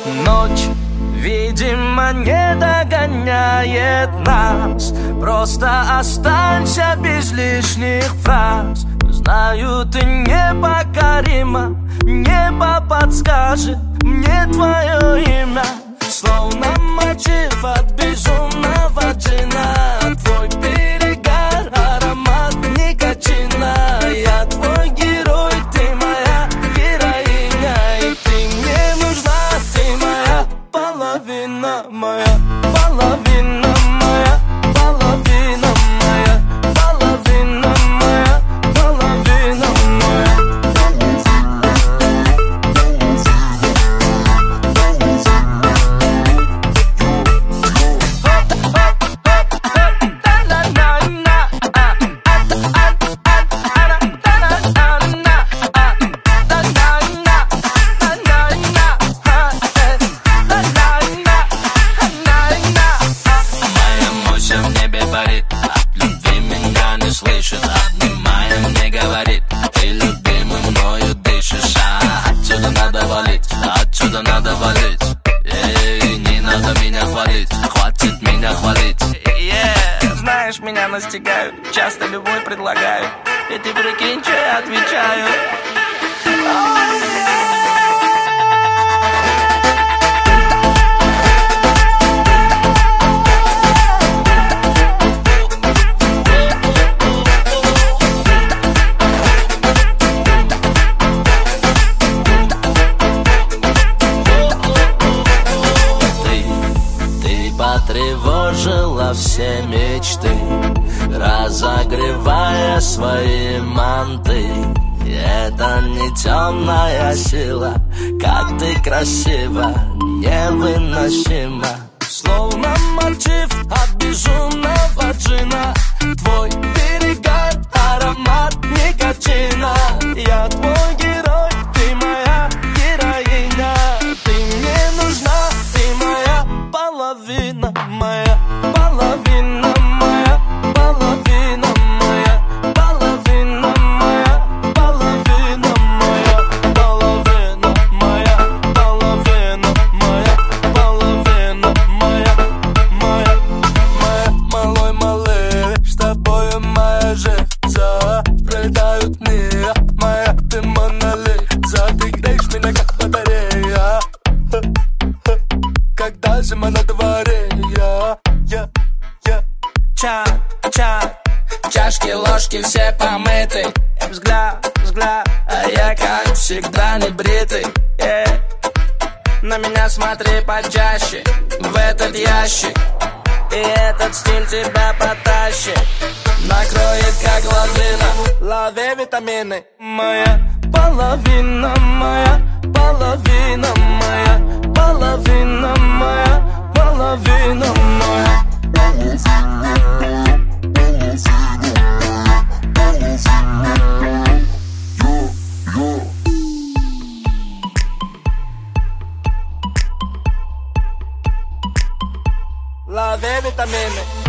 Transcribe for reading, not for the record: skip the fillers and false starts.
Ночь, видимо, не догоняет нас. Просто останься без лишних фраз. Знаю, ты непокорима. Небо подскажет мне твое имя. Словно мотив от безумного джина. Твой перегар, аромат никотина. Я твой герой, ты моя героиня. И ты мне нужна, ты моя половина, моя половина, моя половина, моя половина, моя половина, моя. Обнимая, мне говорит, ты любимый мною дышишь. Отсюда надо валить. Эй, не надо меня хвалить, хватит меня хвалить. Знаешь, меня настигают, часто любой предлагают. И ты прикинь, что я отвечаю. Потревожила все мечты, разогревая свои манты. Это не темная сила, как ты красива, невыносима. Словно мотив от безумного джина. Твой перегар, аромат никотина. Я твой герой, ты моя героиня. Ты мне нужна, ты моя половина, моя половина, моя половина, моя половина, моя половина, моя половина, моя половина, моя половина, моя малой малый, с тобою моя жизнь. Пролетают дни, моя ты монолит. Ты греешь меня как батарея, когда зима на дворе. Чашки, ложки все помыты. Взгляд, а я как всегда не бритый. На меня смотри почаще, в этот ящик. И этот стиль тебя потащит, накроет как лавина. Лови витамины. Моя половина, моя половина, моя половина, моя половина, моя. Love vitamine.